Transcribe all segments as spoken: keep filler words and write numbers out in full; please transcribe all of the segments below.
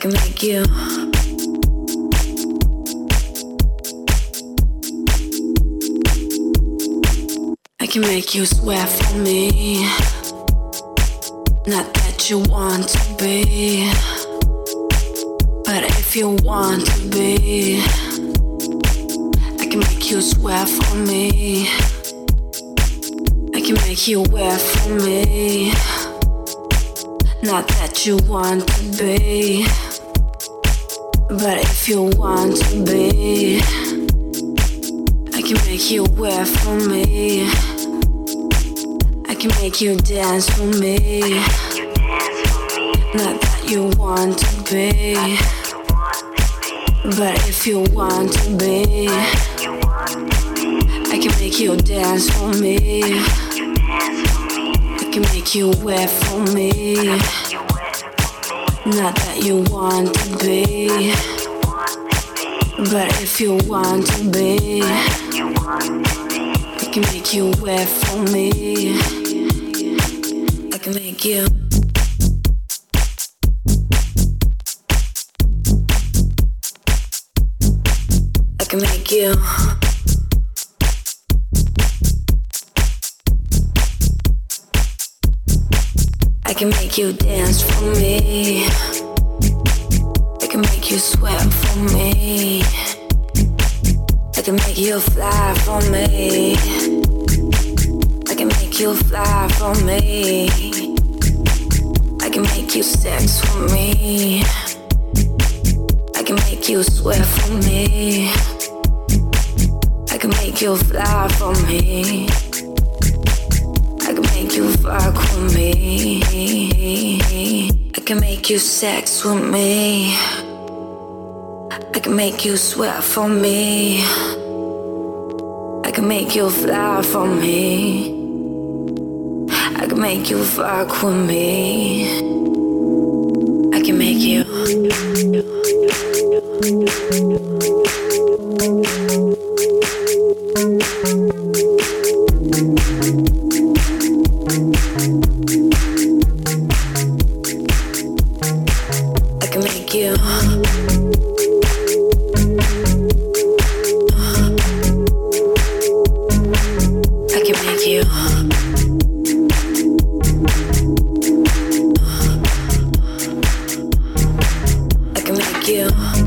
can make you. I can make you sweat for me. Not that you want to be, but if you want to be, I can make you sweat for me. I can make you wet for me. Not that you want to be, but if you want to be, I can make you wet for me. I can make you dance for me. Not that you want to be, but if you want to be, I can make you dance for me. I can make you wet for me. Not that you want to be, but if you want to be, I can make you wet for me. I can make you. I can make you. I can make you dance for me. I can make you sweat for me. I can make you fly for me. I can make you fly for me. I can make you sex for me. I can make you sweat for me. I can make you fly for me. I can make you fuck with me. I can make you sex with me. I can make you sweat for me. I can make you fly for me. I can make you fuck with me. I can make you. I can make you. I can make you. I can make you.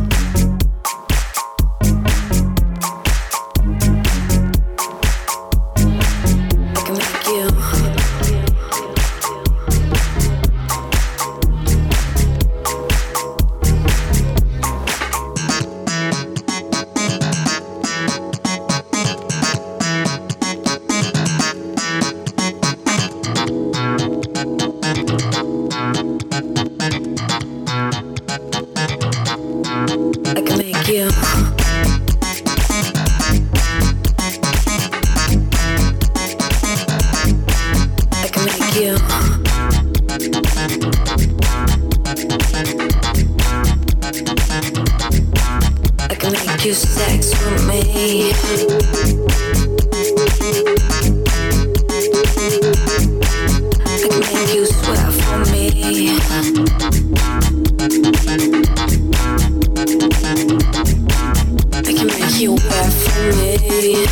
You sex with me. I can make you sweat for me. I can make you wet for me.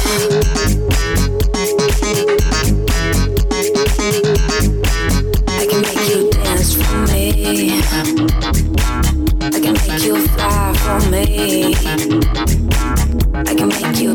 I can make you dance for me. I can make you fly for me. I can make you.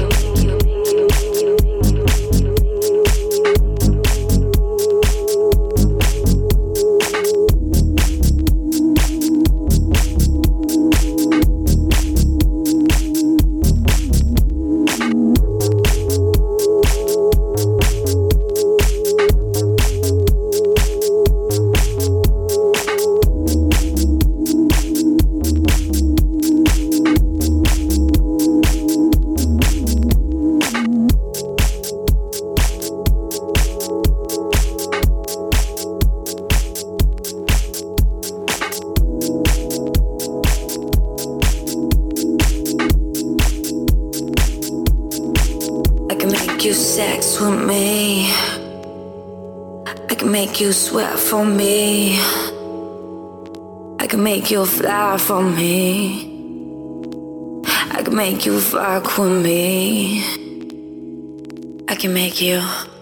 You sex with me. I can make you sweat for me. I can can make you fly for me. I can make you fuck with me. I can make you